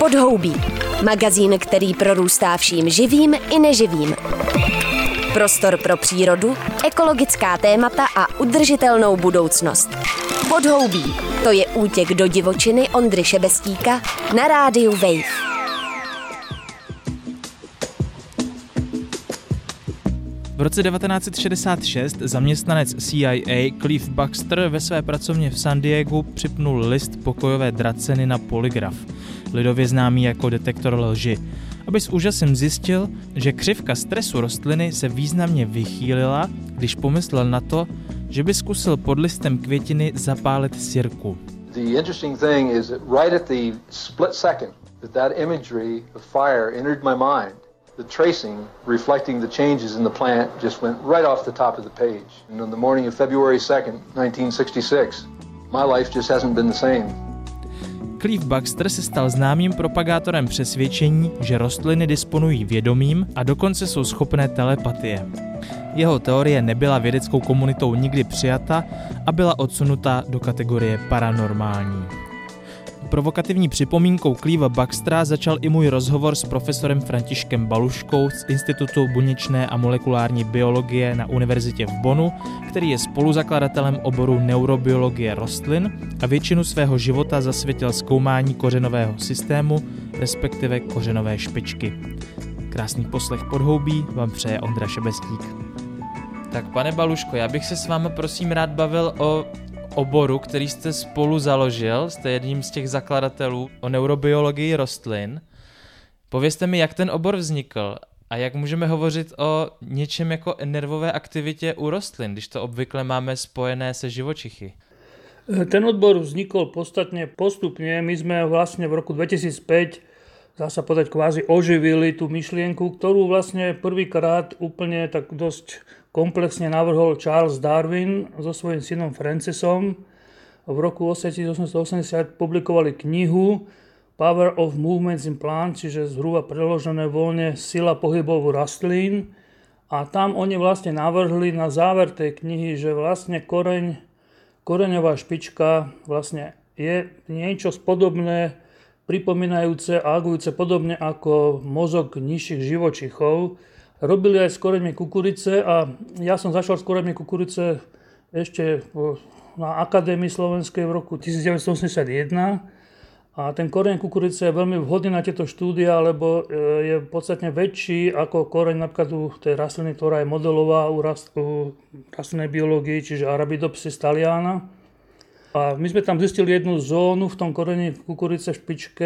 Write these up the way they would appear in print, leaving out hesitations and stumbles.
Podhoubí. Magazín, který prorůstá vším živým i neživým. Prostor pro přírodu, ekologická témata a udržitelnou budoucnost. Podhoubí. To je útěk do divočiny Ondry Šebestíka na rádiu Wave. V roce 1966 zaměstnanec CIA Cliff Baxter ve své pracovně v San Diegu připnul list pokojové draceny na polygraf, lidově známý jako detektor lži, aby s úžasem zjistil, že křivka stresu rostliny se významně vychýlila, když pomyslel na to, že by zkusil pod listem květiny zapálit sirku. The interesting thing is that right at the split second that imagery of fire entered my mind, the tracing reflecting the changes in the plant just went right off the top of the page. And on the morning of February 2nd, 1966, my life just hasn't been the same. Cliff Baxter se stal známým propagátorem přesvědčení, že rostliny disponují vědomím a dokonce jsou schopné telepatie. Jeho teorie nebyla vědeckou komunitou nikdy přijata a byla odsunuta do kategorie paranormální. Provokativní připomínkou Cliffa Baxtera začal i můj rozhovor s profesorem Františkem Baluškou z Institutu buněčné a molekulární biologie na univerzitě v Bonnu, který je spoluzakladatelem oboru neurobiologie rostlin a většinu svého života zasvětil zkoumání kořenového systému, respektive kořenové špičky. Krásný poslech Podhoubí vám přeje Ondra Šebestík. Tak pane Baluško, já bych se s vámi prosím rád bavil o oboru, který jste spolu založil, jste jedním z těch zakladatelů, o neurobiologii rostlin. Povězte mi, jak ten obor vznikl a jak můžeme hovořit o něčem jako nervové aktivitě u rostlin, když to obvykle máme spojené se živočichy. Ten odbor vznikol podstatne postupne. My sme vlastne v roku 2005 dá sa povedať kvázi oživili tú myšlienku, ktorú vlastne prvýkrát úplne tak dosť komplexne navrhol Charles Darwin so svojím synom Francisom. V roku 1880 publikovali knihu Power of Movements in Plants, čiže zhruba preložené voľne Sila pohybov rastlín. A tam oni vlastne navrhli na záver tej knihy, že vlastne koreňová špička vlastne je niečo podobné, pripomínajúce a agujúce podobne ako mozog nižších živočichov. Robili aj s koreňmi kukurice a ja som začal s koreňmi kukurice ešte na Akadémii slovenskej v roku 1981 a ten koreň kukurice je veľmi vhodný na tieto štúdia, lebo je podstatne väčší ako koreň napríklad u tej rastliny, ktorá je modelová u rastlinnej biológii, čiže Arabidopsis thaliana. A my sme tam zistili jednu zónu v tom koreni kukurice v špičke,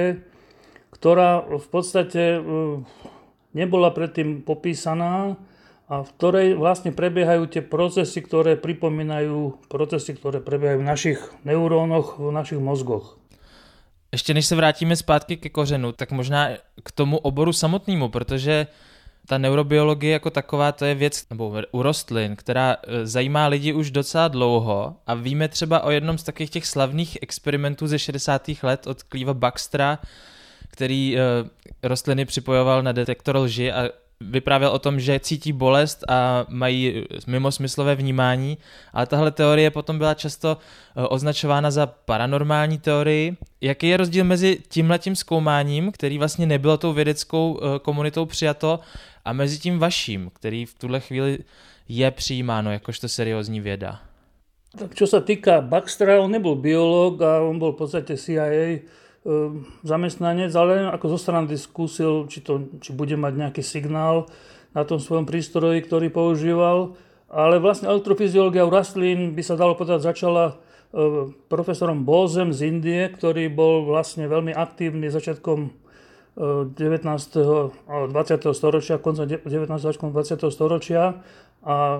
ktorá v podstate nebola predtým popísaná a v ktorej vlastne prebiehajú tie procesy, ktoré pripomínajú procesy, ktoré prebiehajú v našich neurónoch, v našich mozgoch. Ještě než se vrátíme zpátky ke kořenu, tak možná k tomu oboru samotnému, protože ta neurobiologie jako taková, to je věc, nebo u rostlin, která zajímá lidi už docela dlouho a víme třeba o jednom z takových těch slavných experimentů ze 60. let od Cliffa Baxtera, který rostliny připojoval na detektor lži a vyprávěl o tom, že cítí bolest a mají mimosmyslové vnímání, ale tahle teorie potom byla často označována za paranormální teorii. Jaký je rozdíl mezi tímhletím zkoumáním, který vlastně nebylo tou vědeckou komunitou přijato, a mezi tím vaším, který v tuhle chvíli je přijímáno jakožto seriózní věda? Tak čo sa týka Baxtera, on nebol biológ a on bol v podstate CIA zamestnanec, ale ako zo strany skúsil, či bude mať nejaký signál na tom svojom prístroji, ktorý používal. Ale vlastne elektrofyziológia u rastlín by sa dalo povedať začala profesorom Bosem z Indie, ktorý bol vlastne veľmi aktívny začiatkom 19. a 20. storočia, konca 19. začiatkom 20. storočia. A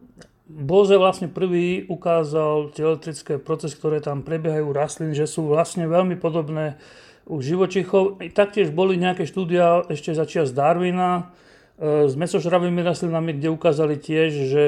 Bose vlastne prvý ukázal tie elektrické procesy, ktoré tam prebiehajú u rastlín, že sú vlastne veľmi podobné u živočichov. Taktiež boli nejaké štúdia ešte za čias Darwina s mäsožravými rastlinami, kde ukázali tiež, že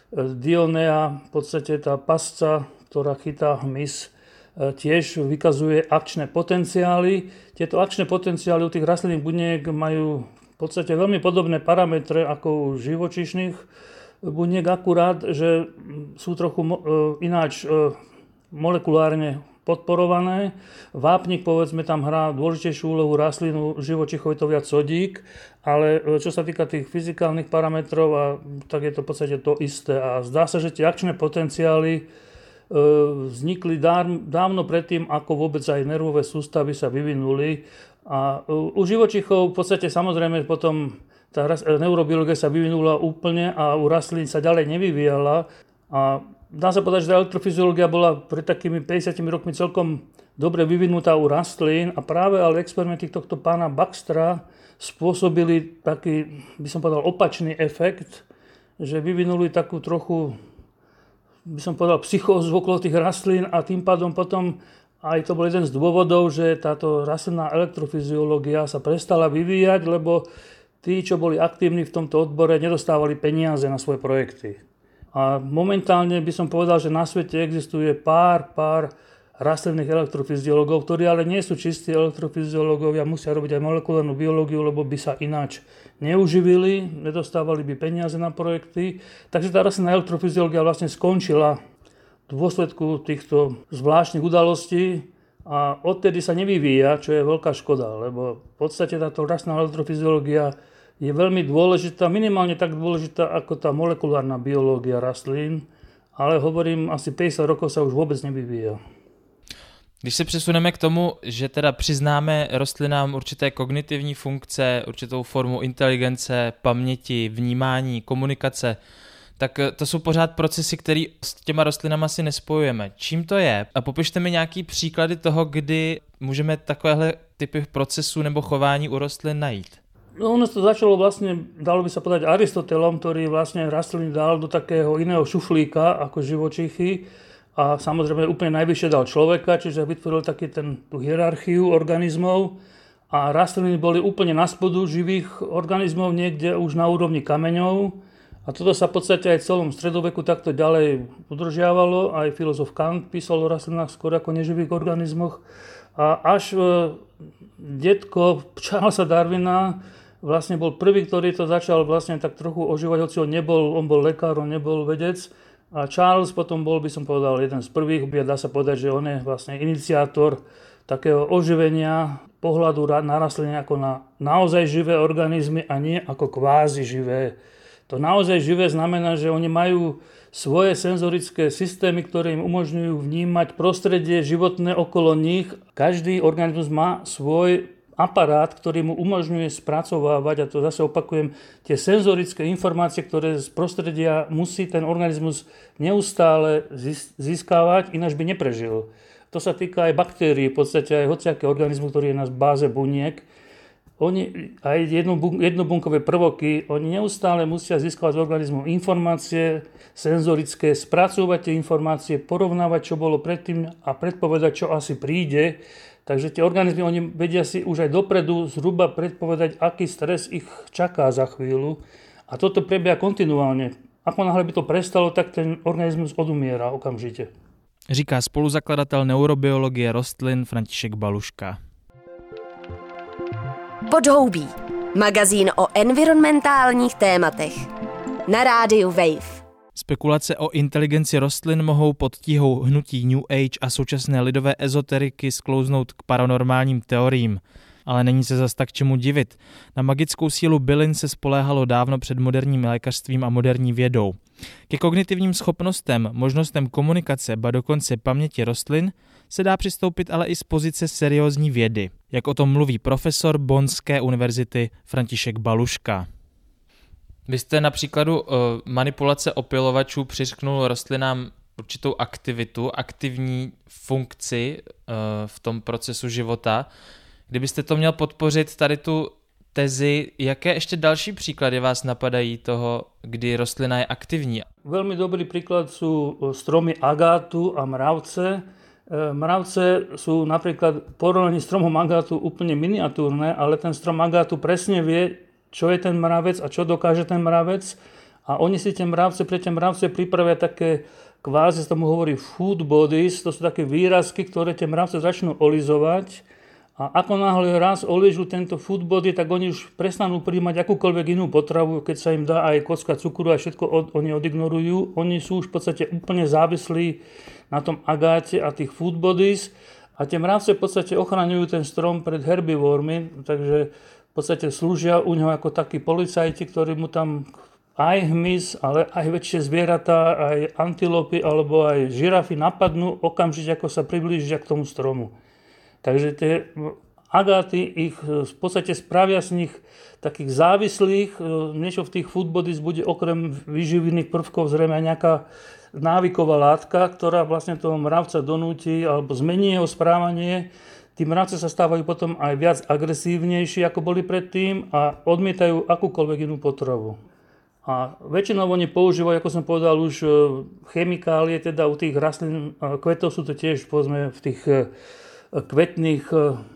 Dionea, v podstate tá pasca, ktorá chytá hmyz, tiež vykazuje akčné potenciály. Tieto akčné potenciály u tých rastlinných buniek majú v podstate veľmi podobné parametre ako u živočíšnych buniek, akurát, že sú trochu ináč molekulárne podporované. Vápnik, povedzme, tam hrá dôležitejšiu úlohu rastlinu, živočíchov je to viac sodík, ale čo sa týka tých fyzikálnych parametrov, tak je to v podstate to isté. A zdá sa, že tie akčné potenciály vznikli dávno predtým, ako vôbec aj nervové sústavy sa vyvinuli. A u živočíchov v podstate samozrejme potom tá neurobiológia sa vyvinula úplne a u rastlín sa ďalej nevyvíjala. A dá sa povedať, že elektrofyziológia bola pred takými 50 rokmi celkom dobre vyvinutá u rastlín a práve ale experimenty tohto pána Baxtera spôsobili taký, by som povedal, opačný efekt, že vyvinuli takú trochu, by som povedal, psychózu okolo tých rastlín a tým pádom potom aj to bol jeden z dôvodov, že táto rastlinná elektrofyziológia sa prestala vyvíjať, lebo tí, čo boli aktívni v tomto odbore, nedostávali peniaze na svoje projekty. A momentálne by som povedal, že na svete existuje pár rastlinných elektrofyziológov, ktorí ale nie sú čistí elektrofyziológovia, musia robiť aj molekulárnu biológiu, lebo by sa ináč neuživili, nedostávali by peniaze na projekty. Takže tá rastlinná elektrofyziológia vlastne skončila v dôsledku týchto zvláštnych udalostí a odtedy sa nevyvíja, čo je veľká škoda, lebo v podstate táto rastlinná elektrofyziológia je veľmi dôležitá, minimálne tak dôležitá ako tá molekulárna biológia rastlín, ale hovorím, asi 50 rokov sa už vôbec nevyvíja. Když se přesuneme k tomu, že teda přiznáme rostlinám určité kognitivní funkce, určitou formu inteligence, paměti, vnímání, komunikace, tak to jsou pořád procesy, které s těma rostlinama si nespojujeme. Čím to je? A popište mi nějaký příklady toho, kdy můžeme takovéhle typy procesů nebo chování u rostlin najít. No, ono to začalo vlastne, dalo by sa povedať, Aristotelom, ktorý vlastne rastliny dal do takého iného šuflíka ako živočíchy a samozrejme úplne najvyššie dal človeka, čiže vytvoril taký tú hierarchiu organizmov a rastliny boli úplne na spodu živých organizmov, niekde už na úrovni kameňov a toto sa v podstate aj v celom stredoveku takto ďalej udržiavalo, aj filozof Kant písal o rastlinách skôr ako neživých organizmoch a až detko Charlesa Darwina vlastne bol prvý, ktorý to začal vlastne tak trochu ožívať, hoci on bol lekár, on nebol vedec. A Charles potom bol, by som povedal, jeden z prvých, dá sa povedať, že on je vlastne iniciátor takého oživenia pohľadu na rastliny ako na naozaj živé organizmy a nie ako kvázi živé. To naozaj živé znamená, že oni majú svoje senzorické systémy, ktoré im umožňujú vnímať prostredie životné okolo nich. Každý organizmus má svoj aparát, ktorý mu umožňuje spracovávať, a to zase opakujem, tie senzorické informácie, ktoré z prostredia musí ten organizmus neustále získavať, ináč by neprežil. To sa týka aj baktérií, v podstate aj hociaké organizmu, ktorý je na báze buniek. Oni, aj jednobunkové prvoky, oni neustále musia získavať z organizmu informácie senzorické, spracovať tie informácie, porovnávať, čo bolo predtým a predpovedať, čo asi príde. Takže tie organizmy, oni vedia si už aj dopredu zhruba predpovedať, aký stres ich čaká za chvíľu. A toto prebieha kontinuálne. Ako náhle by to prestalo, tak ten organizmus odumiera okamžite. Říká spoluzakladatel neurobiologie rostlin František Baluška. Podhoubí. Magazín o environmentálních tématech. Na rádiu Wave. Spekulace o inteligenci rostlin mohou pod tíhou hnutí New Age a současné lidové ezoteriky sklouznout k paranormálním teoriím. Ale není se zas tak čemu divit. Na magickou sílu bylin se spoléhalo dávno před moderním lékařstvím a moderní vědou. Ke kognitivním schopnostem, možnostem komunikace, ba dokonce paměti rostlin se dá přistoupit ale i z pozice seriózní vědy, jak o tom mluví profesor Bonnské univerzity František Baluška. Vy jste na příkladu manipulace opylovačů přiřknul rostlinám určitou aktivitu, aktivní funkci v tom procesu života. Kdybyste to měl podpořit tady tu tezi, jaké ještě další příklady vás napadají toho, kdy rostlina je aktivní? Veľmi dobrý príklad sú stromy agátu a mravce. Mravce sú napríklad v porovnaní s stromom agátu úplne miniatúrne, ale ten strom agátu presne vie, čo je ten mravec a čo dokáže ten mravec. A oni si pre tie mravce pripravia také, kvázi sa tomu hovorí food bodies, to sú také výrazky, ktoré tie mravce začnú olizovať A ako náhle raz oližu tento food body, tak oni už prestanú príjmať akúkoľvek inú potravu, keď sa im dá aj kocka cukru a všetko oni odignorujú. Oni sú už v podstate úplne závislí na tom agáte a tých food bodies a tie mravce v podstate ochraňujú ten strom pred herbivormi, takže v podstate slúžia u neho ako takí policajti, ktorí mu tam aj hmyz, ale aj väčšie zvieratá, aj antilopy alebo aj žirafy napadnú okamžite, ako sa priblížia k tomu stromu. Takže tie agáty ich v podstate spravia z nich takých závislých, niečo v tých food bodies bude okrem výživných prvkov zrejme aj nejaká návyková látka, ktorá vlastne toho mravca donúti alebo zmení jeho správanie. Tí mravce sa stávajú potom aj viac agresívnejší, ako boli predtým a odmietajú akúkoľvek inú potravu. A väčšinou oni používajú, ako som povedal, už chemikálie, teda u tých rastlín, kvetov sú to tiež povedzme v tých kvetných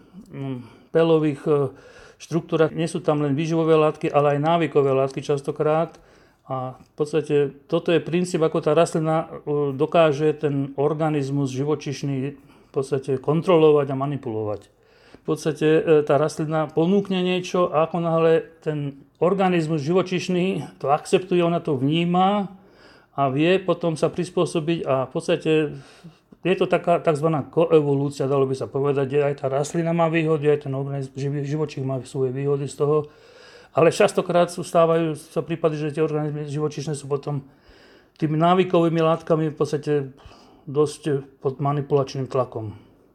pelových štruktúrach. Nie sú tam len výživové látky, ale aj návykové látky častokrát. A v podstate toto je princíp, ako tá rastlina dokáže ten organizmus živočíšny v podstate kontrolovať a manipulovať. V podstate tá rastlina ponúkne niečo a ako náhle ten organizmus živočíšny to akceptuje, ona to vníma a vie potom sa prispôsobiť a v podstate je to taká tzv. Koevolúcia, dalo by sa povedať, že aj tá rastlina má výhody, aj ten organizmus, živočích má svoje výhody z toho. Ale častokrát stávajú sa prípady, že tie organizmy živočíšne sú potom tými návykovými látkami v podstate dosť pod manipulačným tlakom.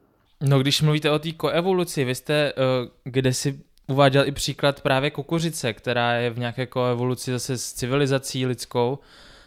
No když mluvíte o té koevoluci, vy jste kdesi uváděl i příklad právě kukuřice, která je v nějaké koevoluci zase s civilizací lidskou.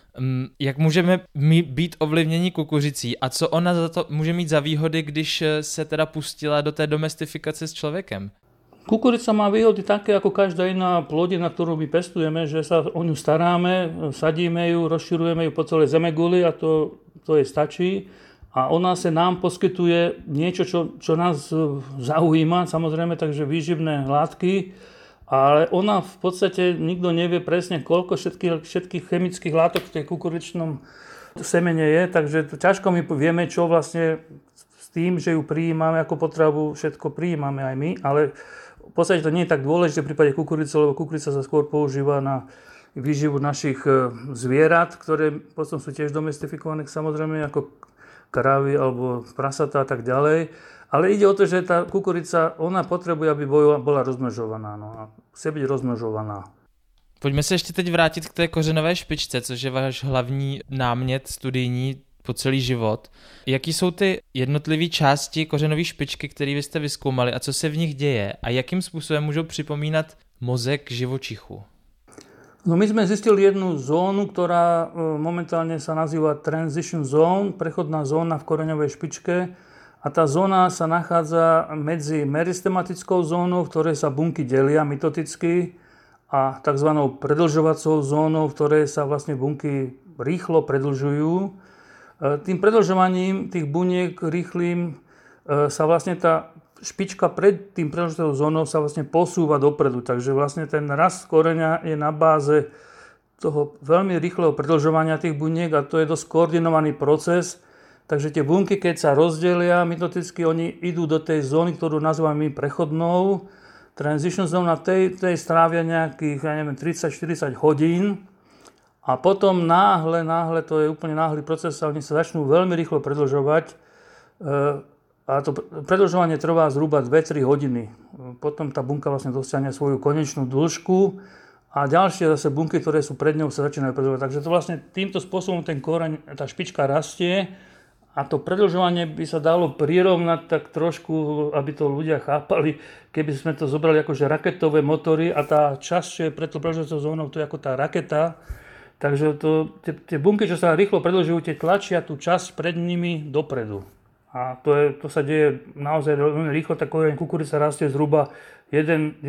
Jak můžeme být ovlivněni kukuřicí a co ona za to může mít za výhody, když se teda pustila do té domestifikace s člověkem? Kukurica má výhody také ako každá iná plodina, ktorú my pestujeme, že sa o ňu staráme, sadíme ju, rozširujeme ju po celej zemeguli a to jej stačí. A ona sa nám poskytuje niečo, čo nás zaujíma, samozrejme, takže výživné látky, ale ona v podstate nikto nevie presne, koľko všetkých chemických látok v tej kukuričnom semene je, takže ťažko my vieme, čo vlastne s tým, že ju prijímame ako potravu, všetko prijímame aj my, ale v podstate to nie je tak dôležité v prípade kukurice, lebo kukurica sa skôr používa na výživu našich zvierat, ktoré potom sú tiež domestifikované, samozrejme ako kravy alebo prasatá a tak ďalej. Ale ide o to, že tá kukurica, ona potrebuje, aby bola rozmnožovaná. No a chce byť rozmnožovaná. Pojďme se ještě teď vrátit k té kořenové špičce, což je váš hlavní námět studijní po celý život. Jaký jsou ty jednotlivé části kořenové špičky, které vy jste vyzkoumali a co se v nich děje a jakým způsobem můžou připomínat mozek živočichu? No my sme zistili jednu zónu, ktorá momentálne sa nazýva transition zone, prechodná zóna v koreňovej špičke. A tá zóna sa nachádza medzi meristematickou zónou, v ktorej sa bunky delia mitoticky, a tzv. Predlžovacou zónou, v ktorej sa vlastne bunky rýchlo predlžujú. Tým predlžovaním tých buniek rýchlým sa vlastne tá špička pred tým predlžovacou zónou sa vlastne posúva dopredu. Takže vlastne ten rast koreňa je na báze toho veľmi rýchleho predlžovania tých buniek a to je dosť koordinovaný proces. Takže tie bunky, keď sa rozdelia mitoticky, oni idú do tej zóny, ktorú nazývame prechodnou. Transition zone na tej strávia nejakých, 30-40 hodín. A potom náhle, to je úplne náhly proces, oni sa začnú veľmi rýchlo predlžovať. A to predlžovanie trvá zhruba 2-3 hodiny. Potom tá bunka vlastne dosiahne svoju konečnú dĺžku a ďalšie zase bunky, ktoré sú pred ňou, sa začínajú predlžovať. Takže to vlastne týmto spôsobom ten koreň, tá špička rastie a to predlžovanie by sa dalo prirovnať tak trošku, aby to ľudia chápali, keby sme to zobrali akože raketové motory a tá časť, čo je pred tou predlžovacou zónou, to je ako tá raketa. Takže tie bunky, čo sa rýchlo predlžujú, tie tlačia tú časť pred nimi dopredu. A to sa deje naozaj veľmi rýchlo, tá koreň kukurica rastie zhruba 1,2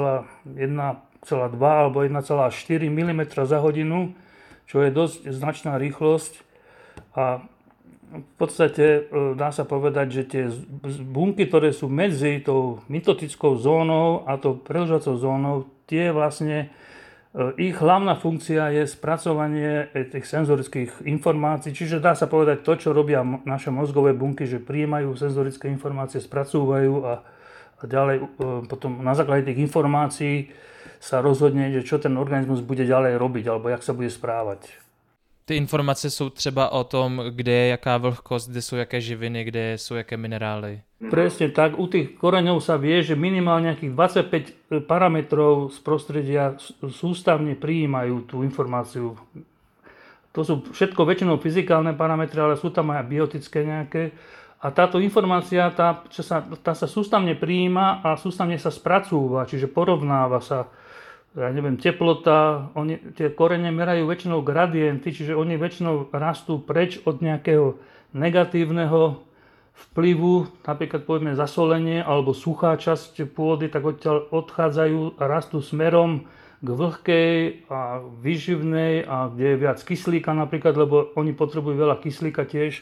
alebo 1,4 mm za hodinu, čo je dosť značná rýchlosť. A v podstate dá sa povedať, že tie bunky, ktoré sú medzi tou mitotickou zónou a tou predlžovacou zónou, tie vlastne ich hlavná funkcia je spracovanie tých senzorických informácií, čiže dá sa povedať to, čo robia naše mozgové bunky, že prijímajú senzorické informácie, spracúvajú a a ďalej potom na základe tých informácií sa rozhodne, že čo ten organizmus bude ďalej robiť alebo jak sa bude správať. Ty informace jsou třeba o tom, kde je jaká vlhkost, kde jsou jaké živiny, kde jsou jaké minerály. Presne tak, u tých koreňov sa vie, že minimálne nejakých 25 parametrov z prostredia sústavne prijímajú tú informáciu. To sú všetko väčšinou fyzikálne parametre, ale sú tam aj biotické nejaké. A táto informácia, tá sa sústavne prijíma a sústavne sa spracúva, čiže porovnáva sa, teplota, tie korene merajú väčšinou gradienty, čiže oni väčšinou rastú preč od nejakého negatívneho vplyvu, napríklad povedzme zasolenie alebo suchá časť pôdy, tak odtiaľ odchádzajú a rastú smerom k vlhkej a výživnej a kde je viac kyslíka napríklad, lebo oni potrebujú veľa kyslíka tiež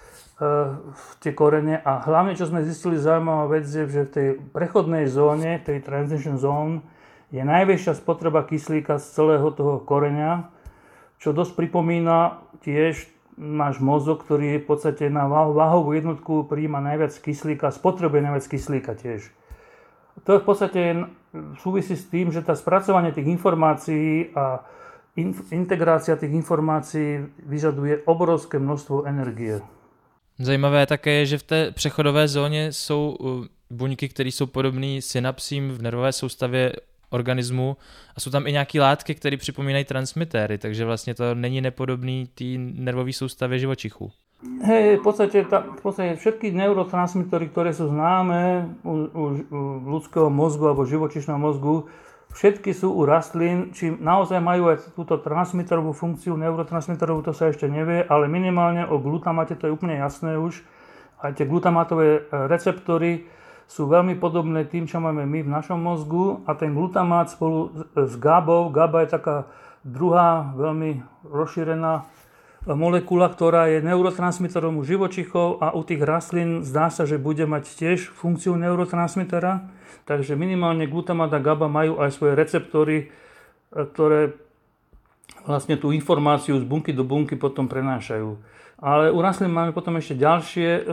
tie korene. A hlavne, čo sme zistili, zaujímavá vec je, že v tej prechodnej zóne, tej transition zone, je najväčšia spotreba kyslíka z celého toho koreňa, čo dosť pripomína tiež náš mozog, ktorý je v podstate na váhovú jednotku prijíma najviac kyslíka, spotrebuje najviac kyslíka tiež. To v podstate súvisí s tým, že tá spracovanie tých informácií a integrácia tých informácií vyžaduje obrovské množstvo energie. Zajímavé také je, že v té přechodové zóně jsou buňky, které jsou podobné synapsím v nervové soustavě organismu a jsou tam i nějaké látky, které připomínají transmitéry, takže vlastně to není nepodobný té nervové soustavě živočichů. Hej, v podstate všetky neurotransmitory, ktoré sú známe u ľudského mozgu alebo živočíšneho mozgu, všetky sú u rastlín, či naozaj majú aj túto transmitorovú funkciu, neurotransmitorovú, to sa ešte nevie, ale minimálne o glutamate to je úplne jasné už. Aj tie glutamatové receptory sú veľmi podobné tým, čo máme my v našom mozgu a ten glutamát spolu s GABou, GABA je taká druhá veľmi rozšírená molekula, ktorá je neurotransmitorom u živočichov a u tých rastlín zdá sa, že bude mať tiež funkciu neurotransmitera. Takže minimálne glutamát a GABA majú aj svoje receptory, ktoré vlastne tú informáciu z bunky do bunky potom prenášajú. Ale u rastlín máme potom ešte ďalšie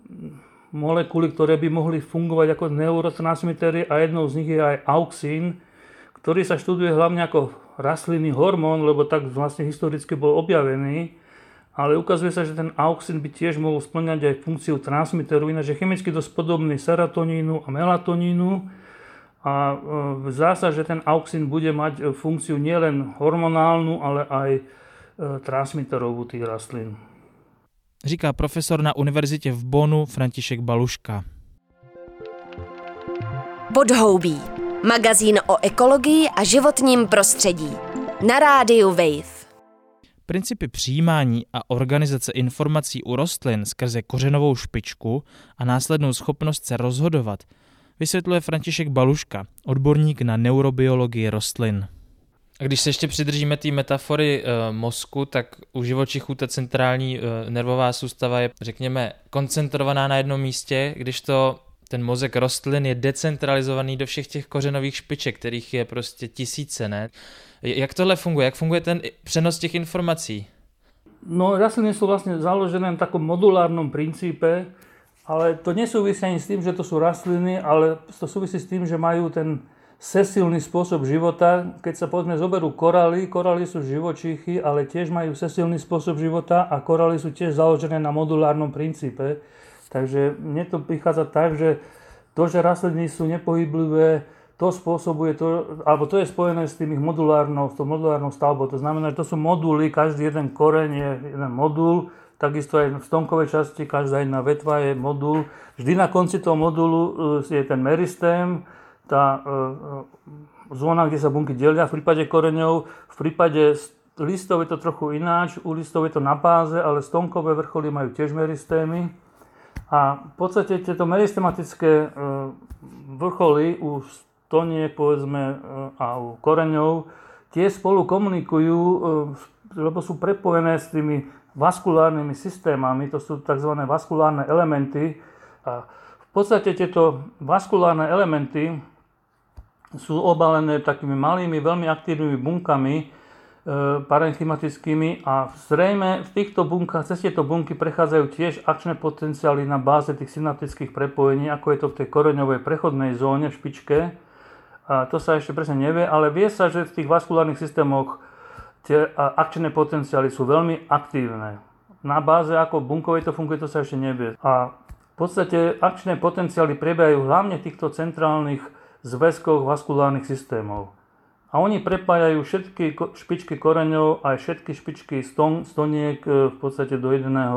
molekuly, ktoré by mohli fungovať ako neurotransmitery a jednou z nich je aj auxín, ktorý sa študuje hlavne ako rastlinný hormón, lebo tak vlastne historicky bol objavený, ale ukazuje sa, že ten auxín by tiež mohol spĺňať aj funkciu transmiteru, ináč je chemicky dosť podobný serotonínu a melatonínu a zdá sa, že ten auxín bude mať funkciu nielen hormonálnu, ale aj transmiterovú tých rastlín. Říká profesor na univerzitě v Bonnu František Baluška. Podhoubí. Magazín o ekologii a životním prostředí. Na rádiu Wave. Principy přijímání a organizace informací u rostlin skrze kořenovou špičku a následnou schopnost se rozhodovat vysvětluje František Baluška, odborník na neurobiologii rostlin. A když se ještě přidržíme té metafory mozku, tak u živočichů ta centrální nervová soustava je, řekněme, koncentrovaná na jednom místě, když to ten mozek rostlin je decentralizovaný do všech těch kořenových špiček, kterých je prostě tisíce, ne? Jak tohle funguje? Jak funguje ten přenos těch informací? No, rastliny sú vlastne založené na takom modulárnom princípe, ale to nesúvisí ani s tým, že to sú rastliny, ale to súvisí s tým, že majú ten sesilný spôsob života. Keď sa povedzme zoberú koraly sú živočíchy, ale tiež majú sesilný spôsob života a koraly sú tiež založené na modulárnom princípe. Takže mne to prichádza tak, že to, že rastliny sú nepohyblivé, to spôsobuje to, alebo to je spojené s tým ich modulárnou stavbou. To znamená, že to sú moduly, každý jeden koreň je jeden modul, takisto aj v stonkovej časti, každá jedna vetva je modul. Vždy na konci toho modulu je ten meristém, tá zóna, kde sa bunky delia v prípade koreňov. V prípade listov je to trochu ináč, u listov je to na báze, ale stonkové vrcholy majú tiež meristémy. A v podstate tieto meristematické vrcholy u stoniek, povedzme, a u koreňov, tie spolu komunikujú, lebo sú prepojené s tými vaskulárnymi systémami, to sú tzv. Vaskulárne elementy. A v podstate tieto vaskulárne elementy sú obalené takými malými, veľmi aktívnymi bunkami, parenchymatickými a zrejme v týchto bunkách, cez tieto bunky prechádzajú tiež akčné potenciály na báze tých synaptických prepojení, ako je to v tej koreňovej prechodnej zóne v špičke. A to sa ešte presne nevie, ale vie sa, že v tých vaskulárnych systémoch tie akčné potenciály sú veľmi aktívne. Na báze ako bunkovej to funguje, to sa ešte nevie. A v podstate akčné potenciály prebiehajú hlavne v týchto centrálnych zväzkoch vaskulárnych systémov. A oni prepájajú všetky špičky koreňov aj všetky špičky stoniek v podstate do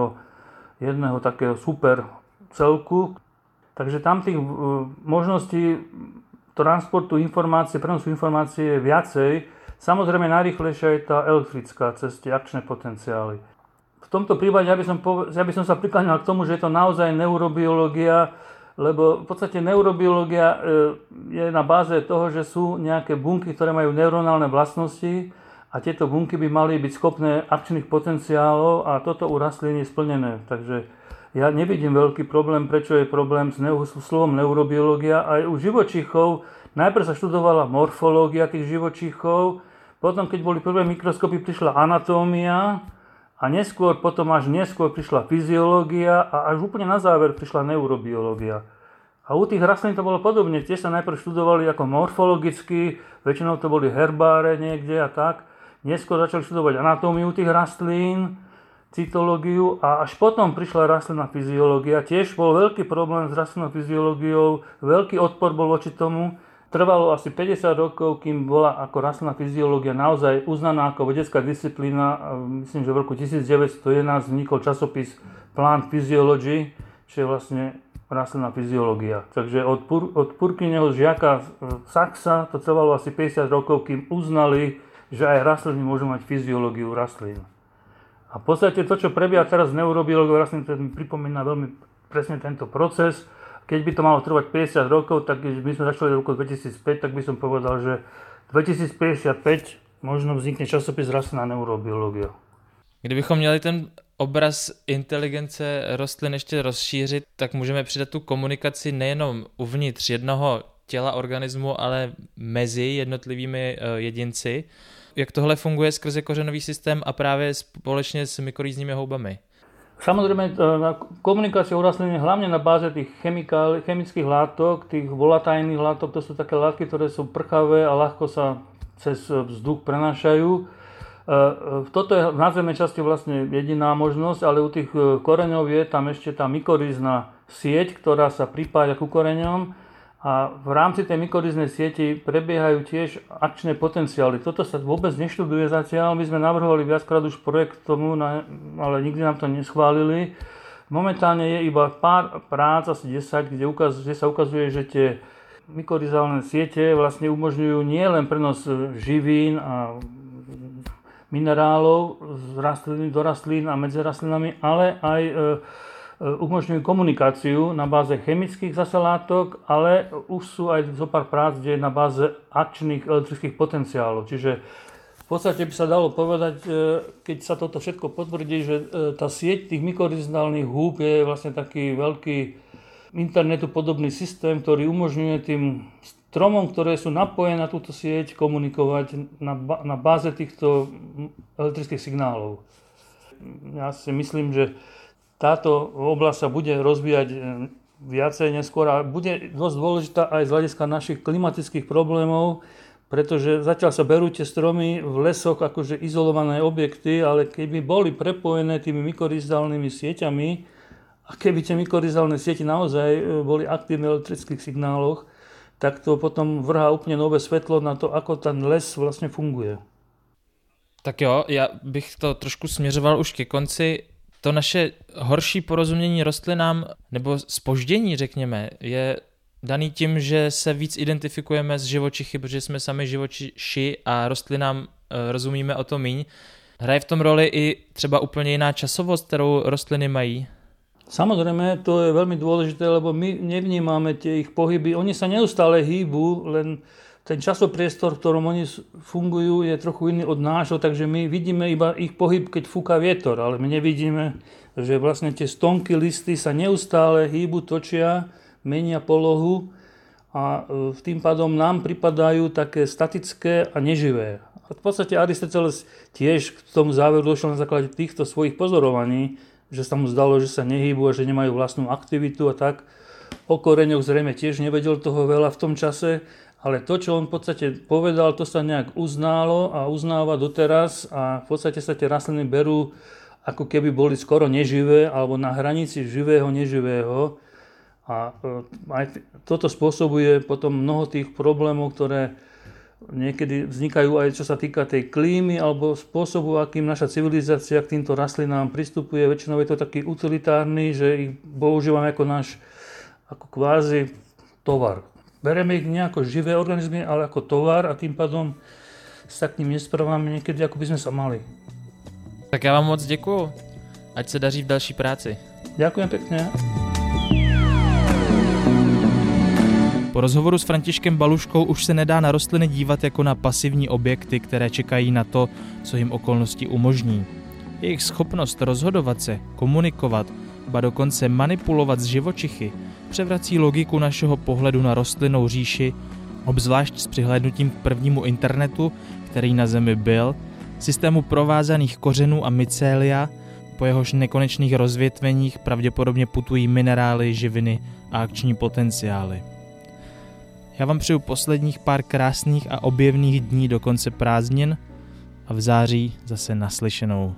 jedného takého super celku. Takže tam tých možností transportu informácie, prenosu informácie je viacej. Samozrejme najrýchlejšia je tá elektrická cez tie akčné potenciály. V tomto prípade ja by som sa prikláňal k tomu, že je to naozaj neurobiológia, lebo v podstate neurobiológia je na báze toho, že sú nejaké bunky, ktoré majú neuronálne vlastnosti a tieto bunky by mali byť schopné akčných potenciálov a toto u rastlín je splnené. Takže ja nevidím veľký problém, prečo je problém s slovom neurobiológia. Aj u živočíchov najprv sa študovala morfológia tých živočíchov, potom keď boli prvé mikroskopy, prišla anatómia a potom až neskôr prišla fyziológia a až úplne na záver prišla neurobiológia. A u tých rastlín to bolo podobne, tiež sa najprv študovali ako morfologicky, väčšinou to boli herbáre niekde a tak. Neskôr začali študovať anatómiu tých rastlín, cytológiu a až potom prišla rastlinná fyziológia. Tiež bol veľký problém s rastlinnou fyziológiou, veľký odpor bol voči tomu. Trvalo asi 50 rokov, kým bola ako rastlinná fyziológia naozaj uznaná ako vedecká disciplína. Myslím, že v roku 1911 vznikol časopis Plant Physiology, čo je vlastne rastlinná fyziológia. Takže od Purkyňovho žiaka Saxa to trvalo asi 50 rokov, kým uznali, že aj rastliny môžu mať fyziológiu rastlín. A v podstate to, čo prebieha teraz s neurobiológiou rastlín, to mi pripomína veľmi presne tento proces. Keď by to malo trvať 50 rokov, tak keď by sme začali v roku 2005, tak by som povedal, že 2055 možno vznikne časopis Rastlinná neurobiológia. Kdybychom měli ten obraz inteligence rostlin ještě rozšířit, tak můžeme přidat tu komunikaci nejenom uvnitř jednoho těla organismu, ale mezi jednotlivými jedinci. Jak tohle funguje skrze kořenový systém a právě společně s mykorýzními houbami? Samozrejme, komunikácia u rastlín je hlavne na báze tých chemických látok, tých volatilných látok, to sú také látky, ktoré sú prchavé a ľahko sa cez vzduch prenášajú. Toto je v nadzemnej časti vlastne jediná možnosť, ale u tých koreňov je tam ešte tá mykorýzna sieť, ktorá sa pripája ku koreňom. A v rámci tej mykorýznej sieti prebiehajú tiež akčné potenciály. Toto sa vôbec neštuduje zatiaľ. My sme navrhovali viackrát už projekt tomu, ale nikdy nám to neschválili. Momentálne je iba pár prác, asi 10, kde sa ukazuje, že tie mykorýzálne siete vlastne umožňujú nielen prenos živín a minerálov z rastlín do rastlín a medzi rastlinami, ale aj umožňujú komunikáciu na báze chemických zase látok, ale už sú aj zo pár prác, kde je na báze akčných elektrických potenciálov. Čiže v podstate by sa dalo povedať, keď sa toto všetko potvrdí, že tá sieť tých mykorýzálnych húb je vlastne taký veľký internetu podobný systém, ktorý umožňuje tým stromom, ktoré sú napojené na túto sieť, komunikovať na báze týchto elektrických signálov. Ja si myslím, že táto oblasť sa bude rozvíjať viacej neskôr a bude dosť dôležitá aj z hľadiska našich klimatických problémov, pretože zatiaľ sa berú tie stromy v lesoch akože izolované objekty, ale keby boli prepojené tými mykorýzálnymi sieťami a keby tie mykorýzálne siete naozaj boli aktívne v elektrických signáloch, tak to potom vrhá úplne nové svetlo na to, ako ten les vlastne funguje. Tak jo, já bych to trošku směřoval už ke konci. To naše horší porozumění rostlinám, nebo zpoždění, řekněme, je daný tím, že se víc identifikujeme s živočichy, protože jsme sami živočiši a rostlinám rozumíme o to míň. Hraje v tom roli i třeba úplně jiná časovost, kterou rostliny mají? Samozrejme, to je veľmi dôležité, lebo my nevnímame tie ich pohyby. Oni sa neustále hýbu, len ten časopriestor, v ktorom oni fungujú, je trochu iný od nášho, takže my vidíme iba ich pohyb, keď fúka vietor, ale my nevidíme, že vlastne tie stonky listy sa neustále hýbu, točia, menia polohu a tým pádom nám pripadajú také statické a neživé. v podstate Aristoteles tiež k tomu záveru došiel na základe týchto svojich pozorovaní, že sa mu zdalo, že sa nehýbu a že nemajú vlastnú aktivitu a tak. O koreňoch zrejme tiež nevedel toho veľa v tom čase, ale to, čo on v podstate povedal, to sa nejak uznalo a uznáva doteraz a v podstate sa tie rastliny berú, ako keby boli skoro neživé alebo na hranici živého, neživého. A aj toto spôsobuje potom mnoho tých problémov, ktoré niekedy vznikajú aj čo sa týka tej klímy alebo spôsobu, akým naša civilizácia k týmto rastlinám pristupuje. Väčšinou je to taký utilitárny, že ich používame ako náš ako kvázi tovar. Bereme ich nejako živé organizmy, ale ako tovar a tým pádom sa k ním nesprávame niekedy, ako by sme sa mali. Tak já vám moc děkuju. Ať se daří v další práci. Ďakujem pekne. Po rozhovoru s Františkem Baluškou už se nedá na rostliny dívat jako na pasivní objekty, které čekají na to, co jim okolnosti umožní. Jejich schopnost rozhodovat se, komunikovat, ba dokonce manipulovat s živočichy převrací logiku našeho pohledu na rostlinnou říši, obzvlášť s přihlédnutím k prvnímu internetu, který na Zemi byl, systému provázaných kořenů a mycélia, po jehož nekonečných rozvětveních pravděpodobně putují minerály, živiny a akční potenciály. Já vám přeju posledních pár krásných a objevných dní do konce prázdnin a v září zase naslyšenou.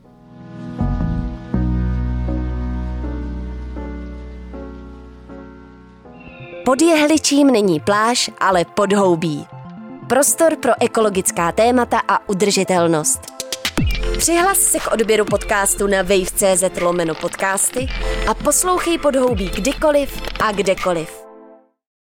Pod Jehličím není pláž, ale podhoubí. Prostor pro ekologická témata a udržitelnost. Přihlas se k odběru podcastu na wave.cz/podcasty a poslouchej Podhoubí kdykoliv a kdekoliv.